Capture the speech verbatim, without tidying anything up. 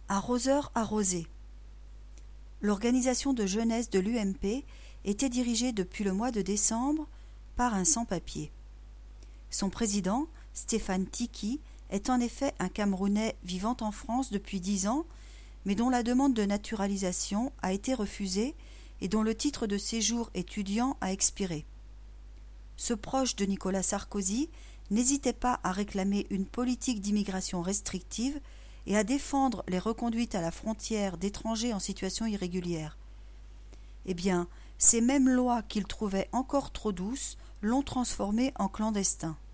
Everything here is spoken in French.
Arroseur arrosé. L'organisation de jeunesse de l'U M P était dirigée depuis le mois de décembre par un sans-papier. Son président, Stéphane Tiki, est en effet un Camerounais vivant en France depuis dix ans, mais dont la demande de naturalisation a été refusée et dont le titre de séjour étudiant a expiré. Ce proche de Nicolas Sarkozy n'hésitait pas à réclamer une politique d'immigration restrictive et à défendre les reconduites à la frontière d'étrangers en situation irrégulière. Eh bien, ces mêmes lois qu'il trouvait encore trop douces l'ont transformé en clandestin.